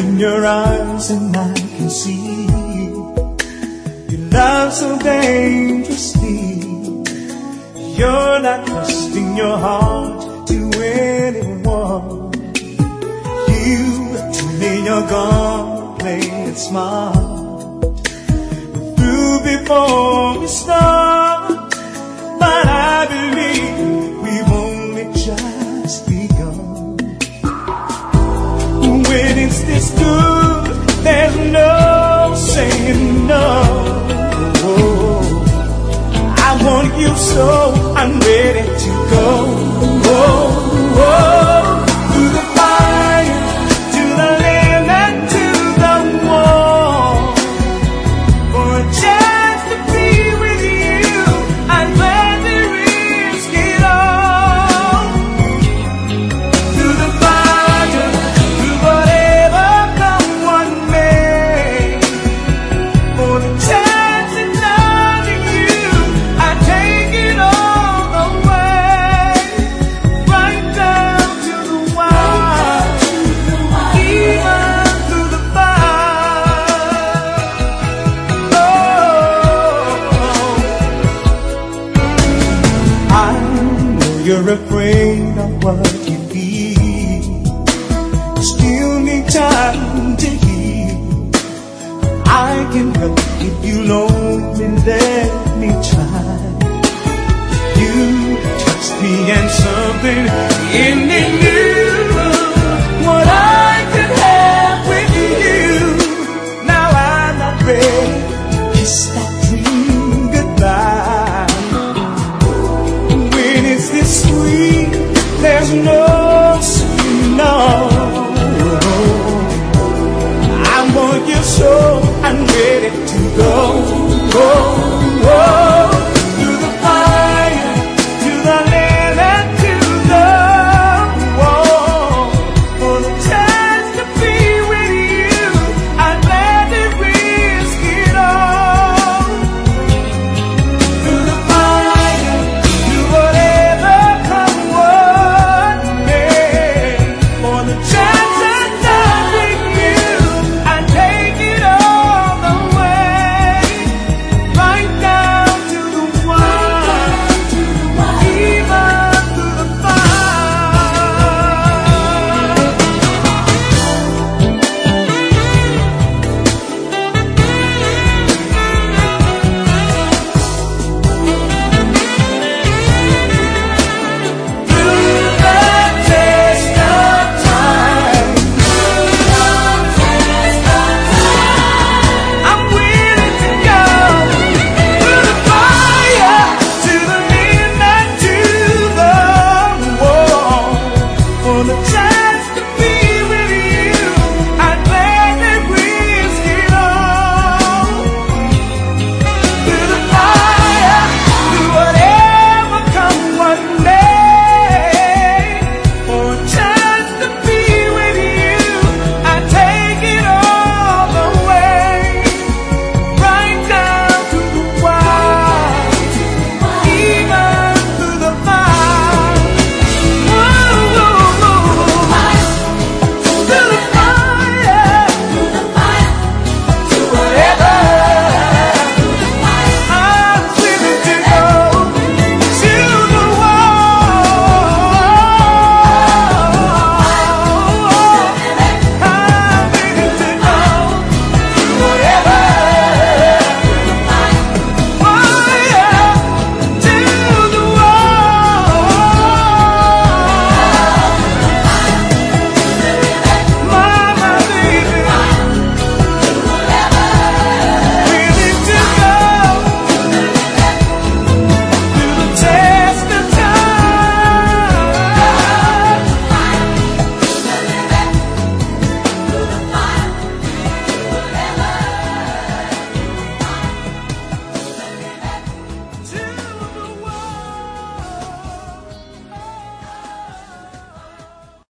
in your eyes and I can see you love so dangerously. You're not trusting your heart to anyone. You told me you're gonna play it smart. Through before we start, but I believe we've only just begun. When it's this good, there's no saying no. I want you so I'm ready to go. Through the fire, to the land and to the wall. For a chance to be with you, I'd gladly risk it all. Through the fire, through whatever come what may. For the chance of loving you, I'd take it all the way. Right down to the wire, even through the fire. I know you're afraid of what you feel. You still need time to heal. I can help if you'll only let me try. You touched me and something in me knew what I could have with you. Now I'm not ready. Kiss that dream goodbye. When it's this sweet, there's no saying no. I want you so I'm ready to go. Through the fire, to the land and to the wall. For the chance to be with you, I'd gladly risk it all. Through the fire, through whatever come what may. For the chance of loving you, I'd take it all the way. Right down to the wire, even through the fire. Through the test of time, I'm willing to go. Through the fire, to the midnight, to the wall. For the chance to be